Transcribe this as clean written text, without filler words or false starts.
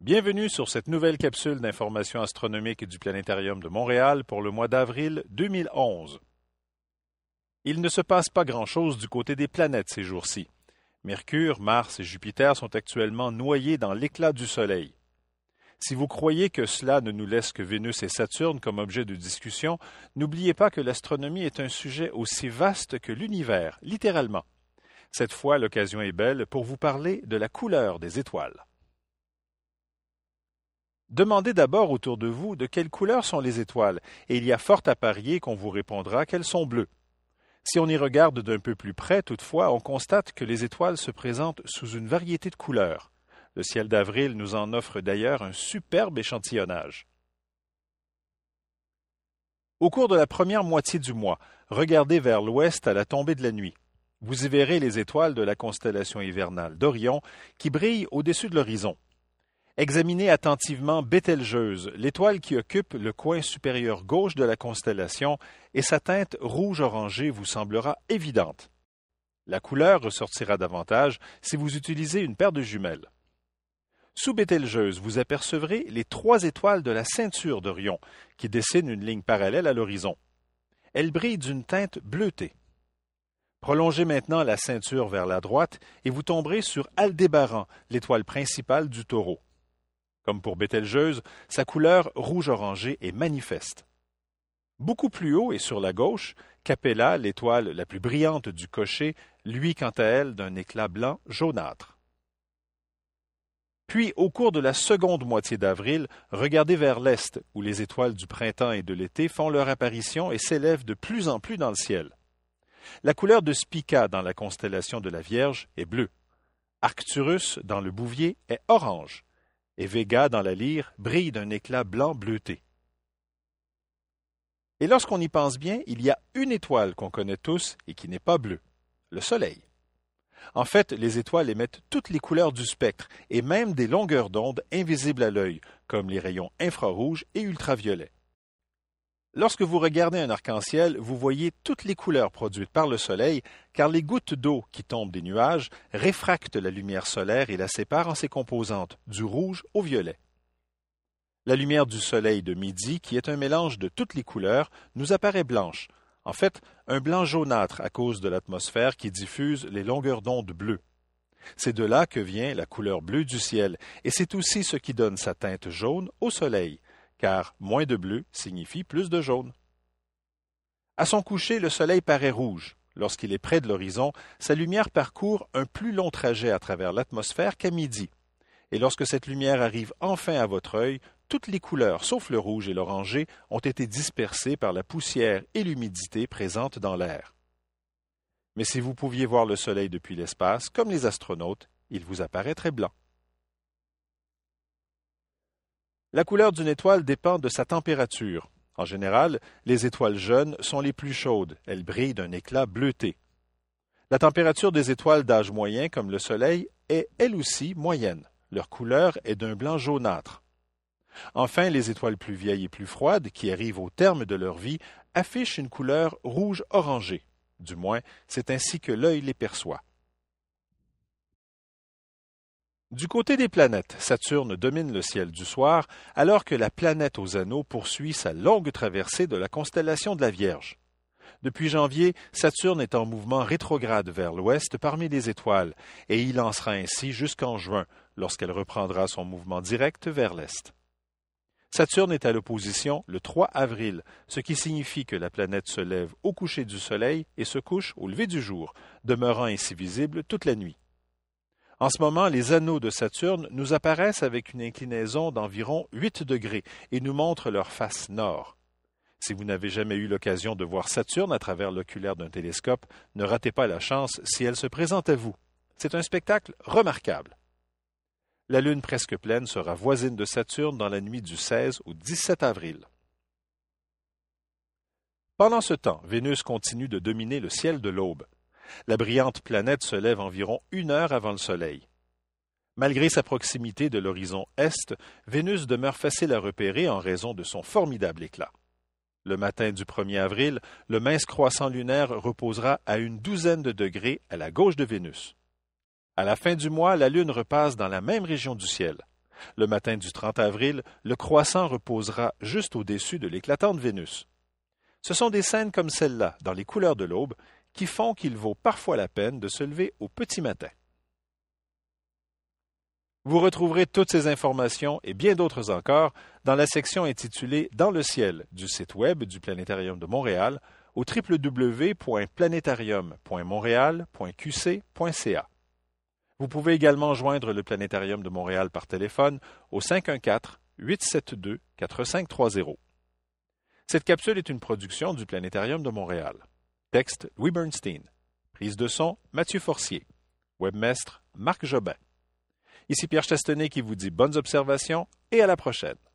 Bienvenue sur cette nouvelle capsule d'information astronomique du Planétarium de Montréal pour le mois d'avril 2011. Il ne se passe pas grand-chose du côté des planètes ces jours-ci. Mercure, Mars et Jupiter sont actuellement noyés dans l'éclat du Soleil. Si vous croyez que cela ne nous laisse que Vénus et Saturne comme objet de discussion, n'oubliez pas que l'astronomie est un sujet aussi vaste que l'univers, littéralement. Cette fois, l'occasion est belle pour vous parler de la couleur des étoiles. Demandez d'abord autour de vous de quelle couleur sont les étoiles, et il y a fort à parier qu'on vous répondra qu'elles sont bleues. Si on y regarde d'un peu plus près, toutefois, on constate que les étoiles se présentent sous une variété de couleurs. Le ciel d'avril nous en offre d'ailleurs un superbe échantillonnage. Au cours de la première moitié du mois, regardez vers l'ouest à la tombée de la nuit. Vous y verrez les étoiles de la constellation hivernale d'Orion qui brillent au-dessus de l'horizon. Examinez attentivement Bételgeuse, l'étoile qui occupe le coin supérieur gauche de la constellation, et sa teinte rouge-orangé vous semblera évidente. La couleur ressortira davantage si vous utilisez une paire de jumelles. Sous Bételgeuse, vous apercevrez les 3 étoiles de la ceinture d'Orion, qui dessinent une ligne parallèle à l'horizon. Elles brillent d'une teinte bleutée. Prolongez maintenant la ceinture vers la droite et vous tomberez sur Aldébaran, l'étoile principale du Taureau. Comme pour Bételgeuse, sa couleur rouge-orangé est manifeste. Beaucoup plus haut et sur la gauche, Capella, l'étoile la plus brillante du cocher, luit quant à elle d'un éclat blanc jaunâtre. Puis, au cours de la seconde moitié d'avril, regardez vers l'est, où les étoiles du printemps et de l'été font leur apparition et s'élèvent de plus en plus dans le ciel. La couleur de Spica dans la constellation de la Vierge est bleue. Arcturus dans le Bouvier est orange. Et Vega dans la Lyre brille d'un éclat blanc bleuté. Et lorsqu'on y pense bien, il y a une étoile qu'on connaît tous et qui n'est pas bleue, le Soleil. En fait, les étoiles émettent toutes les couleurs du spectre et même des longueurs d'onde invisibles à l'œil, comme les rayons infrarouges et ultraviolets. Lorsque vous regardez un arc-en-ciel, vous voyez toutes les couleurs produites par le Soleil, car les gouttes d'eau qui tombent des nuages réfractent la lumière solaire et la séparent en ses composantes, du rouge au violet. La lumière du Soleil de midi, qui est un mélange de toutes les couleurs, nous apparaît blanche. En fait, un blanc jaunâtre à cause de l'atmosphère qui diffuse les longueurs d'onde bleues. C'est de là que vient la couleur bleue du ciel, et c'est aussi ce qui donne sa teinte jaune au Soleil, car moins de bleu signifie plus de jaune. À son coucher, le Soleil paraît rouge. Lorsqu'il est près de l'horizon, sa lumière parcourt un plus long trajet à travers l'atmosphère qu'à midi. Et lorsque cette lumière arrive enfin à votre œil, toutes les couleurs, sauf le rouge et l'orangé, ont été dispersées par la poussière et l'humidité présentes dans l'air. Mais si vous pouviez voir le Soleil depuis l'espace, comme les astronautes, il vous apparaîtrait blanc. La couleur d'une étoile dépend de sa température. En général, les étoiles jeunes sont les plus chaudes, elles brillent d'un éclat bleuté. La température des étoiles d'âge moyen, comme le Soleil, est elle aussi moyenne. Leur couleur est d'un blanc jaunâtre. Enfin, les étoiles plus vieilles et plus froides, qui arrivent au terme de leur vie, affichent une couleur rouge-orangé. Du moins, c'est ainsi que l'œil les perçoit. Du côté des planètes, Saturne domine le ciel du soir, alors que la planète aux anneaux poursuit sa longue traversée de la constellation de la Vierge. Depuis janvier, Saturne est en mouvement rétrograde vers l'ouest parmi les étoiles, et il en sera ainsi jusqu'en juin, lorsqu'elle reprendra son mouvement direct vers l'est. Saturne est à l'opposition le 3 avril, ce qui signifie que la planète se lève au coucher du Soleil et se couche au lever du jour, demeurant ainsi visible toute la nuit. En ce moment, les anneaux de Saturne nous apparaissent avec une inclinaison d'environ 8 degrés et nous montrent leur face nord. Si vous n'avez jamais eu l'occasion de voir Saturne à travers l'oculaire d'un télescope, ne ratez pas la chance si elle se présente à vous. C'est un spectacle remarquable. La Lune presque pleine sera voisine de Saturne dans la nuit du 16 au 17 avril. Pendant ce temps, Vénus continue de dominer le ciel de l'aube. La brillante planète se lève environ 1 heure avant le Soleil. Malgré sa proximité de l'horizon est, Vénus demeure facile à repérer en raison de son formidable éclat. Le matin du 1er avril, le mince croissant lunaire reposera à une douzaine de degrés à la gauche de Vénus. À la fin du mois, la Lune repasse dans la même région du ciel. Le matin du 30 avril, le croissant reposera juste au-dessus de l'éclatante Vénus. Ce sont des scènes comme celle-là, dans les couleurs de l'aube, qui font qu'il vaut parfois la peine de se lever au petit matin. Vous retrouverez toutes ces informations et bien d'autres encore dans la section intitulée Dans le ciel du site web du Planétarium de Montréal au www.planetarium.montréal.qc.ca. Vous pouvez également joindre le Planétarium de Montréal par téléphone au 514-872-4530. Cette capsule est une production du Planétarium de Montréal. Texte Louis Bernstein. Prise de son Mathieu Forcier. Webmestre Marc Jobin. Ici Pierre Chastenay qui vous dit bonnes observations et à la prochaine.